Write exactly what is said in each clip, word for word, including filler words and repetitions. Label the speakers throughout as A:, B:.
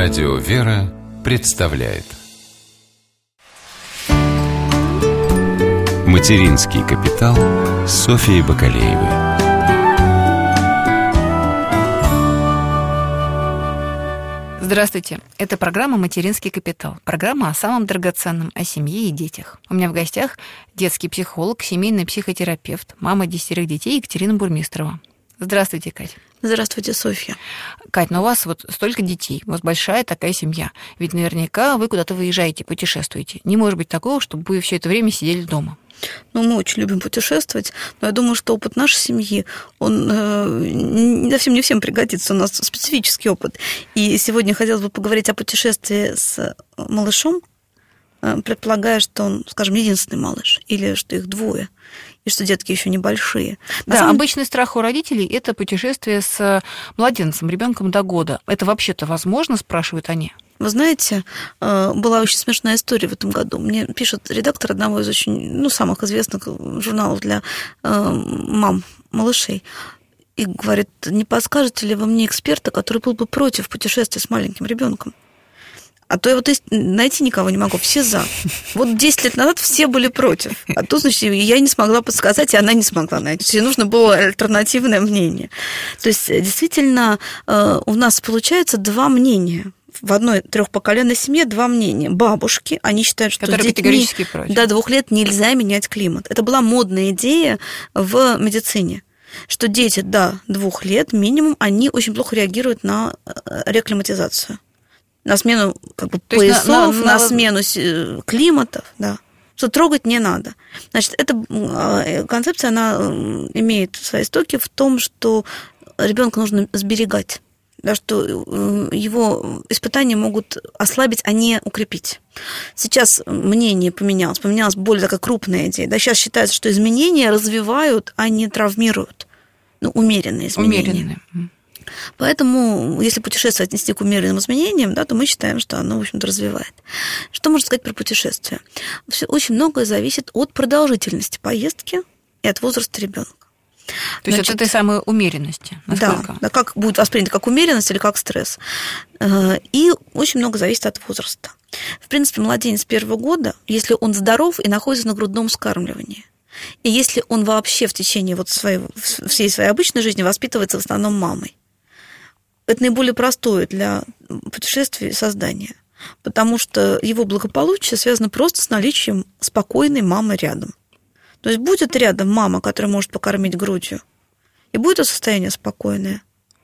A: Радио «Вера» представляет «Материнский капитал» с Софьей Бакалеевой.
B: Здравствуйте. Это программа «Материнский капитал». Программа о самом драгоценном, о семье и детях. У меня в гостях детский психолог, семейный психотерапевт, мама десятерых детей Екатерина Бурмистрова. Здравствуйте, Кать.
C: Здравствуйте, Софья.
B: Кать, ну у вас вот столько детей, у вас большая такая семья. Ведь наверняка вы куда-то выезжаете, путешествуете. Не может быть такого, чтобы вы все это время сидели дома.
C: Ну, мы очень любим путешествовать, но я думаю, что опыт нашей семьи, он э, совсем не всем пригодится, у нас специфический опыт. И сегодня хотелось бы поговорить о путешествии с малышом, э, предполагая, что он, скажем, единственный малыш, или что их двое, и что детки еще небольшие. На
B: да,
C: самом...
B: обычный страх у родителей – это путешествие с младенцем, ребенком до года. Это вообще-то возможно, спрашивают они?
C: Вы знаете, была очень смешная история в этом году. Мне пишет редактор одного из очень, ну, самых известных журналов для мам малышей и говорит: не подскажете ли вы мне эксперта, который был бы против путешествия с маленьким ребенком? А то я вот найти никого не могу, все за. Вот десять лет назад все были против. А тут, значит, я не смогла подсказать, и она не смогла найти. Ей нужно было альтернативное мнение. То есть, действительно, у нас получается два мнения. В одной трехпоколенной семье два мнения. Бабушки, они считают, что
B: которые
C: детьми
B: категорически против.
C: До двух лет нельзя менять климат. Это была модная идея в медицине, что дети до двух лет минимум, они очень плохо реагируют на реакклиматизацию. На смену как бы, поясов, на, на, на... на смену климатов, да. Что трогать не надо. Значит, эта концепция, она имеет свои истоки в том, что ребенка нужно сберегать. Да, что его испытания могут ослабить, а не укрепить. Сейчас мнение поменялось, поменялась более такая крупная идея. Да, сейчас считается, что изменения развивают, а не травмируют. Ну, умеренные изменения. Умеренные. Поэтому, если путешествие отнести к умеренным изменениям, да, то мы считаем, что оно, в общем-то, развивает. Что можно сказать про путешествие? Все очень многое зависит от продолжительности поездки и от возраста ребенка.
B: То есть Значит, от этой самой умеренности? Насколько?
C: Да, да, как будет воспринято, как умеренность или как стресс. И очень много зависит от возраста. В принципе, младенец первого года, если он здоров и находится на грудном вскармливании, и если он вообще в течение вот своего, всей своей обычной жизни воспитывается в основном мамой, это наиболее простое для путешествий создание, потому что его благополучие связано просто с наличием спокойной мамы рядом. То есть будет рядом мама, которая может покормить грудью, и будет состояние спокойное.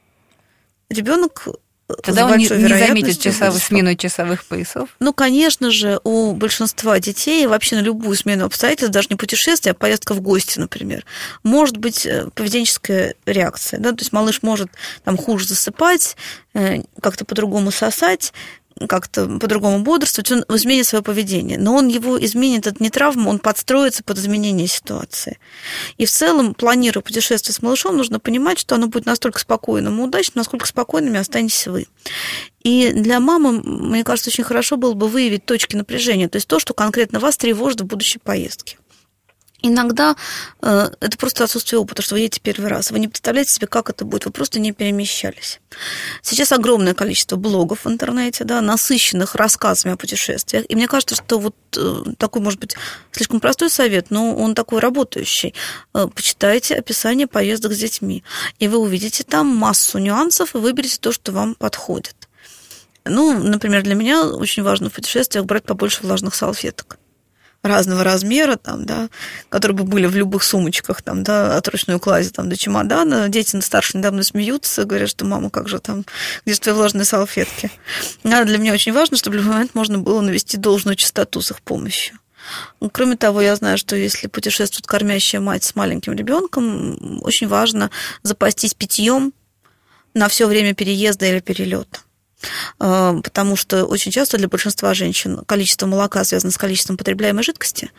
C: Ребенок
B: Тогда он не, не заметит часовых, смену часовых поясов?
C: Ну, конечно же, у большинства детей вообще на любую смену обстоятельств, даже не путешествие, а поездка в гости, например, может быть поведенческая реакция. Да? То есть малыш может там хуже засыпать, как-то по-другому сосать, как-то по-другому бодрствовать, он изменит свое поведение. Но он его изменит, это не травма, он подстроится под изменение ситуации. И в целом, планируя путешествие с малышом, нужно понимать, что оно будет настолько спокойным и удачным, насколько спокойными останетесь вы. И для мамы, мне кажется, очень хорошо было бы выявить точки напряжения, то есть то, что конкретно вас тревожит в будущей поездке. Иногда э, это просто отсутствие опыта, что вы едете первый раз. Вы не представляете себе, как это будет, вы просто не перемещались. Сейчас огромное количество блогов в интернете, да, насыщенных рассказами о путешествиях. И мне кажется, что вот э, такой, может быть, слишком простой совет, но он такой работающий. Э, почитайте описание поездок с детьми, и вы увидите там массу нюансов и выберете то, что вам подходит. Ну, например, для меня очень важно в путешествиях брать побольше влажных салфеток разного размера, там, да, которые бы были в любых сумочках, там, да, от ручной клади там, до чемодана. Дети старшие недавно смеются, говорят, что мама, как же там, где же твои влажные салфетки? А для меня очень важно, чтобы в любой момент можно было навести должную чистоту с их помощью. Кроме того, я знаю, что если путешествует кормящая мать с маленьким ребенком, очень важно запастись питьем на все время переезда или перелета. Потому что очень часто для большинства женщин количество молока связано с количеством потребляемой жидкости,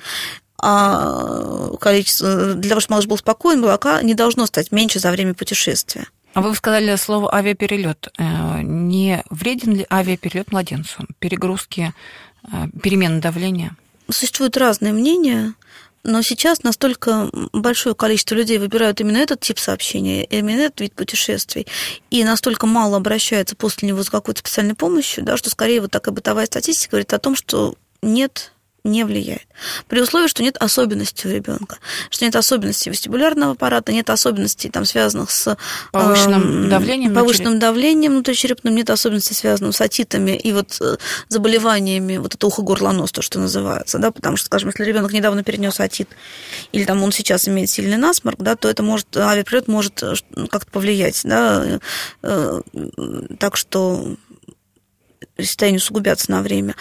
C: а количество, для того, чтобы малыш был спокоен, молока не должно стать меньше за время путешествия.
B: А вы сказали слово авиаперелет. Не вреден ли авиаперелет младенцу? Перегрузки, перемены давления?
C: Существуют разные мнения. Но сейчас настолько большое количество людей выбирают именно этот тип сообщения, именно этот вид путешествий, и настолько мало обращается после него за какой-то специальной помощью, да, что скорее вот такая бытовая статистика говорит о том, что нет, не влияет. При условии, что нет особенностей у ребенка, что нет особенностей вестибулярного аппарата, нет особенностей, там, связанных с
B: повышенным э, давлением,
C: повышенным давлением внутричерепным, нет особенностей, связанных с отитами и вот заболеваниями, вот это ухо-горло-нос, то, что называется, да, потому что, скажем, если ребенок недавно перенес отит, или там он сейчас имеет сильный насморк, да, то это может, авиаперелет может как-то повлиять, да, так что состояние усугубятся на время.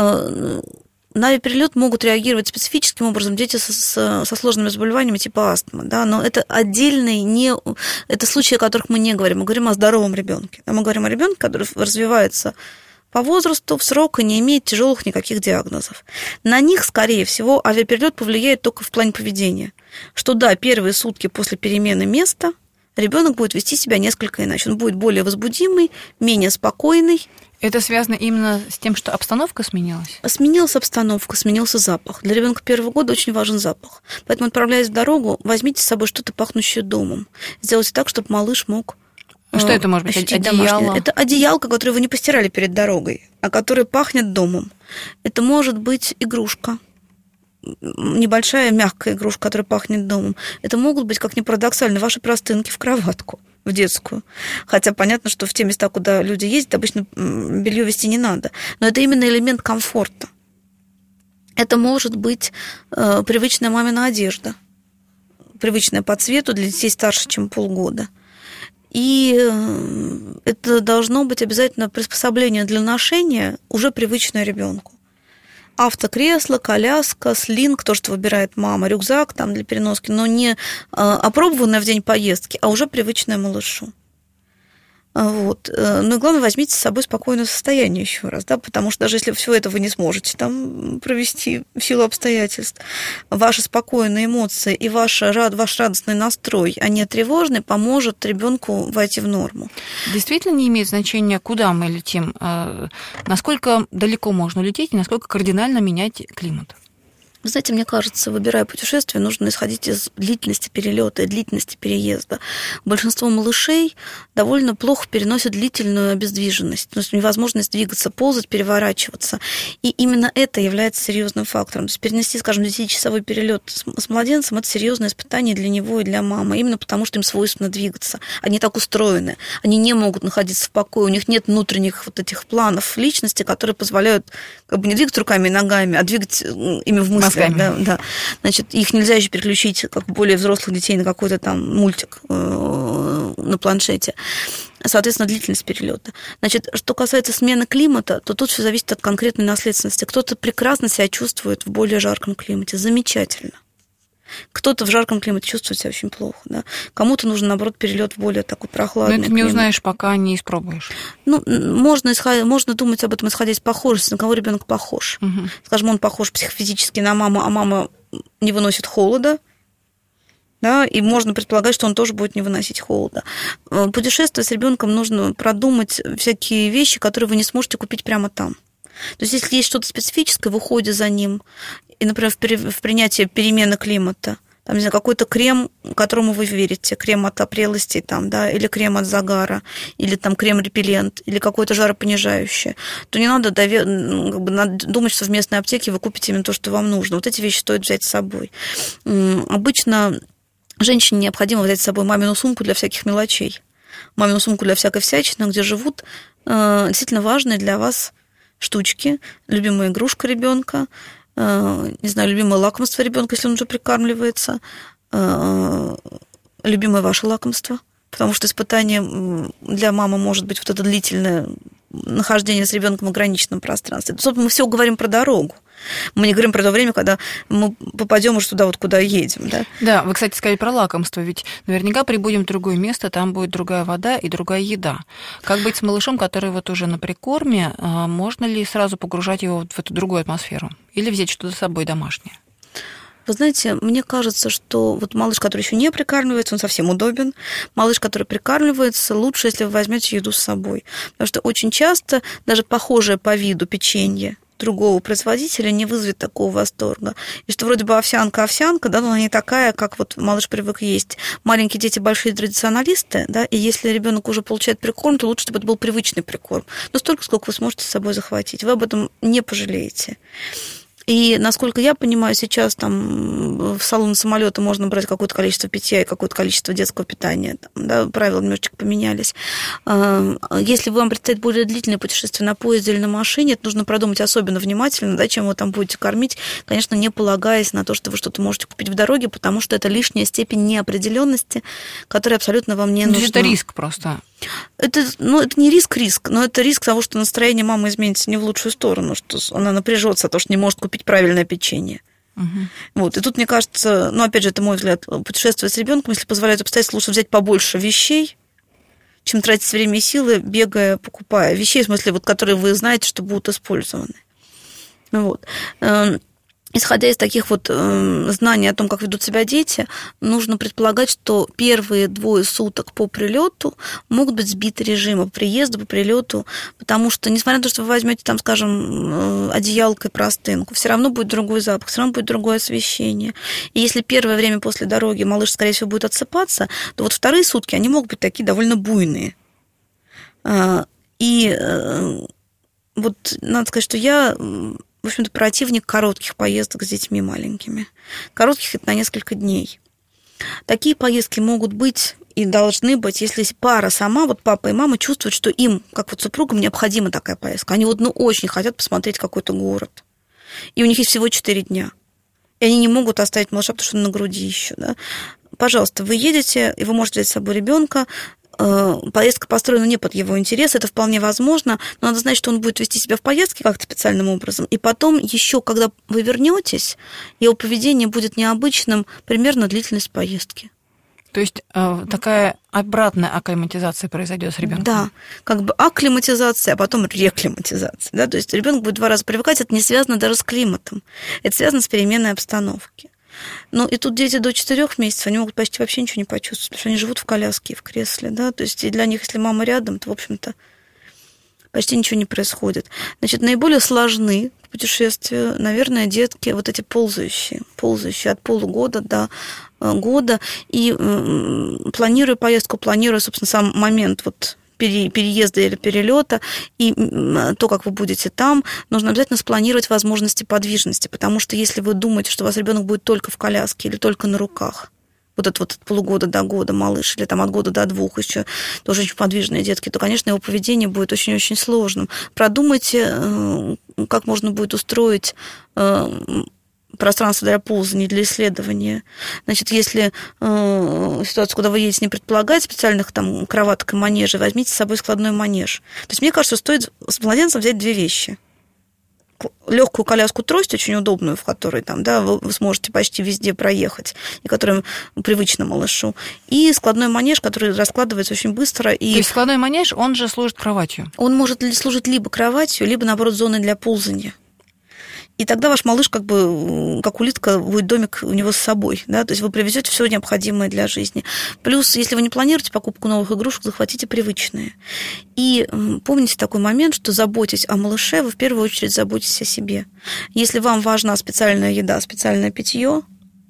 C: На авиаперелет могут реагировать специфическим образом дети со, со, со сложными заболеваниями типа астмы, да, но это отдельные, не, это случаи, о которых мы не говорим, мы говорим о здоровом ребенке. Мы говорим о ребенке, который развивается по возрасту, в срок и не имеет тяжелых никаких диагнозов. На них, скорее всего, авиаперелет повлияет только в плане поведения. Что да, первые сутки после перемены места ребенок будет вести себя несколько иначе. Он будет более возбудимый, менее спокойный.
B: Это связано именно с тем, что обстановка сменилась?
C: Сменилась обстановка, сменился запах. Для ребенка первого года очень важен запах. Поэтому, отправляясь в дорогу, возьмите с собой что-то пахнущее домом. Сделайте так, чтобы малыш мог...
B: Что это может быть? Одеяло?
C: Домашнее. Это одеялко, которое вы не постирали перед дорогой, а которое пахнет домом. Это может быть игрушка. Небольшая мягкая игрушка, которая пахнет домом. Это могут быть, как ни парадоксально, ваши простынки в кроватку, в детскую. Хотя понятно, что в те места, куда люди ездят, обычно белье вести не надо. Но это именно элемент комфорта. Это может быть э, привычная мамина одежда, привычная по цвету для детей старше, чем полгода. И э, это должно быть обязательно приспособление для ношения, уже привычное ребенку. Автокресло, коляска, слинг, то, что выбирает мама, рюкзак там для переноски, но не опробованное в день поездки, а уже привычное малышу. Вот. Ну и главное, возьмите с собой спокойное состояние еще раз, да, потому что даже если всего этого вы не сможете там провести в силу обстоятельств, ваши спокойные эмоции и ваш, ваш радостный настрой, а не тревожный, поможет ребенку войти в норму.
B: Действительно не имеет значения, куда мы летим, насколько далеко можно лететь и насколько кардинально менять климат?
C: Вы знаете, мне кажется, выбирая путешествие, нужно исходить из длительности перелета и длительности переезда. Большинство малышей довольно плохо переносят длительную обездвиженность, то есть невозможность двигаться, ползать, переворачиваться. И именно это является серьезным фактором. То есть перенести, скажем, десятичасовой перелет с младенцем – это серьезное испытание для него и для мамы, именно потому что им свойственно двигаться. Они так устроены, они не могут находиться в покое, у них нет внутренних вот этих планов личности, которые позволяют как бы не двигать руками и ногами, а двигать ими в мысли. Да, да. Значит, их нельзя еще переключить, как более взрослых детей, на какой-то там мультик э, на планшете. Соответственно, длительность перелета. Значит, что касается смены климата, то тут все зависит от конкретной наследственности. Кто-то прекрасно себя чувствует в более жарком климате, замечательно. Кто-то в жарком климате чувствует себя очень плохо, да. Кому-то нужен, наоборот, перелет в более такой прохладный климат.
B: Но это не узнаешь, пока не испробуешь.
C: Ну, можно, исход... можно думать об этом, исходя из похожести, на кого ребенок похож. Угу. Скажем, он похож психофизически на маму, а мама не выносит холода, да, и можно предполагать, что он тоже будет не выносить холода. Путешествуя с ребенком нужно продумать всякие вещи, которые вы не сможете купить прямо там. То есть, если есть что-то специфическое в уходе за ним, и, например, в принятии перемены климата, там, не знаю, какой-то крем, которому вы верите, крем от опрелости, там, да, или крем от загара, или там крем-репеллент, или какое-то жаропонижающее, то не надо, довер... как бы, надо думать, что в местной аптеке вы купите именно то, что вам нужно. Вот эти вещи стоит взять с собой. Обычно женщине необходимо взять с собой мамину сумку для всяких мелочей, мамину сумку для всякой всячины, где живут действительно важные для вас штучки, любимая игрушка ребенка, не знаю, любимое лакомство ребенка, если он уже прикармливается, любимое ваше лакомство, потому что испытание для мамы может быть вот это длительное нахождение с ребенком в ограниченном пространстве. Собственно, мы все говорим про дорогу. Мы не говорим про то время, когда мы попадем уже туда, вот куда едем. Да?
B: Да, вы, кстати, сказали про лакомство, ведь наверняка прибудем в другое место, там будет другая вода и другая еда. Как быть с малышом, который вот уже на прикорме? Можно ли сразу погружать его в эту другую атмосферу? Или взять что-то с собой домашнее?
C: Вы знаете, мне кажется, что вот малыш, который еще не прикармливается, он совсем удобен. Малыш, который прикармливается, лучше, если вы возьмете еду с собой. Потому что очень часто даже похожее по виду печенье другого производителя не вызовет такого восторга. И что вроде бы овсянка-овсянка, да, но она не такая, как вот малыш привык есть. Маленькие дети большие традиционалисты, да, и если ребенок уже получает прикорм, то лучше, чтобы это был привычный прикорм. Но столько, сколько вы сможете с собой захватить. Вы об этом не пожалеете. И, насколько я понимаю, сейчас там в салоны самолета можно брать какое-то количество питья и какое-то количество детского питания. Там, да, правила немножечко поменялись. Если вам предстоит более длительное путешествие на поезде или на машине, это нужно продумать особенно внимательно, да, чем вы там будете кормить, конечно, не полагаясь на то, что вы что-то можете купить в дороге, потому что это лишняя степень неопределенности, которая абсолютно вам не нужна.
B: Это риск просто.
C: Это, ну, это не риск-риск, но это риск того, что настроение мамы изменится не в лучшую сторону, что она напряжется, то, что не может купить правильное печенье. Угу. Вот. И тут, мне кажется, ну, опять же, это мой взгляд, путешествие с ребенком, если позволяют обстоятельства, лучше взять побольше вещей, чем тратить время и силы, бегая, покупая. Вещей, в смысле, вот, которые вы знаете, что будут использованы. Вот. Исходя из таких вот э, знаний о том, как ведут себя дети, нужно предполагать, что первые двое суток по прилету могут быть сбиты режимом по приезду, по прилету, потому что, несмотря на то, что вы возьмете, там, скажем, одеялко и простынку, все равно будет другой запах, все равно будет другое освещение. И если первое время после дороги малыш, скорее всего, будет отсыпаться, то вот вторые сутки, они могут быть такие довольно буйные. И вот надо сказать, что я... в общем-то, противник коротких поездок с детьми маленькими. Коротких – это на несколько дней. Такие поездки могут быть и должны быть, если пара сама, вот папа и мама, чувствуют, что им, как вот супругам, необходима такая поездка. Они вот, ну, очень хотят посмотреть какой-то город. И у них есть всего четыре дня. И они не могут оставить малыша, потому что он на груди еще. Да? Пожалуйста, вы едете, и вы можете взять с собой ребенка. Поездка построена не под его интерес, это вполне возможно, но надо знать, что он будет вести себя в поездке как-то специальным образом. И потом еще, когда вы вернетесь, его поведение будет необычным, примерно длительность поездки.
B: То есть такая обратная акклиматизация произойдет с ребенком?
C: Да, как бы акклиматизация, а потом реклиматизация. Да? То есть ребенок будет два раза привыкать, это не связано даже с климатом, это связано с переменой обстановки. Ну, и тут дети до четырёх месяцев, они могут почти вообще ничего не почувствовать, потому что они живут в коляске и в кресле, да, то есть и для них, если мама рядом, то, в общем-то, почти ничего не происходит. Значит, наиболее сложны в путешествии, наверное, детки вот эти ползающие, ползающие от полугода до года, и планируя поездку, планируя, собственно, сам момент вот переезда или перелета, и то, как вы будете там, нужно обязательно спланировать возможности подвижности, потому что если вы думаете, что у вас ребенок будет только в коляске или только на руках, вот это вот от полугода до года малыш, или там от года до двух еще тоже очень подвижные детки, то, конечно, его поведение будет очень-очень сложным. Продумайте, как можно будет устроить пространство для ползания, для исследования. Значит, если э, ситуация, куда вы едете, не предполагает специальных там кроваток и манежей, возьмите с собой складной манеж. То есть мне кажется, стоит с младенцем взять две вещи. Легкую коляску-трость, очень удобную, в которой там, да, вы сможете почти везде проехать, и которая привычна малышу. И складной манеж, который раскладывается очень быстро. И...
B: То есть складной манеж, он же служит кроватью?
C: Он может служить либо кроватью, либо, наоборот, зоной для ползания. И тогда ваш малыш, как бы, как улитка, будет домик у него с собой. Да? То есть вы привезете все необходимое для жизни. Плюс, если вы не планируете покупку новых игрушек, захватите привычные. И помните такой момент, что заботясь о малыше, вы в первую очередь заботитесь о себе. Если вам важна специальная еда, специальное питье,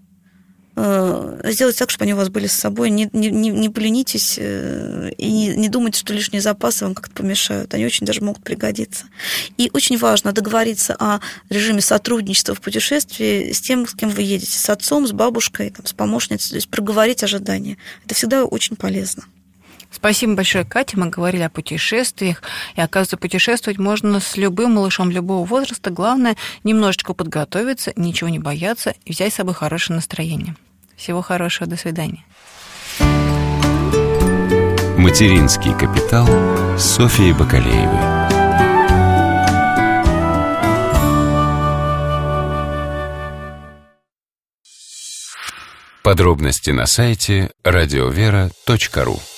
C: сделайте так, чтобы они у вас были с собой. Не, не, не поленитесь и не, не думайте, что лишние запасы вам как-то помешают. Они очень даже могут пригодиться. И очень важно договориться о режиме сотрудничества в путешествии с тем, с кем вы едете. С отцом, с бабушкой, там, с помощницей. То есть проговорить ожидания. Это всегда очень полезно.
B: Спасибо большое, Катя. Мы говорили о путешествиях. И, оказывается, путешествовать можно с любым малышом любого возраста. Главное, немножечко подготовиться, ничего не бояться и взять с собой хорошее настроение. Всего хорошего. До свидания.
A: Материнский капитал с Софьей Бакалеевой. Подробности на сайте радиовера точка ру.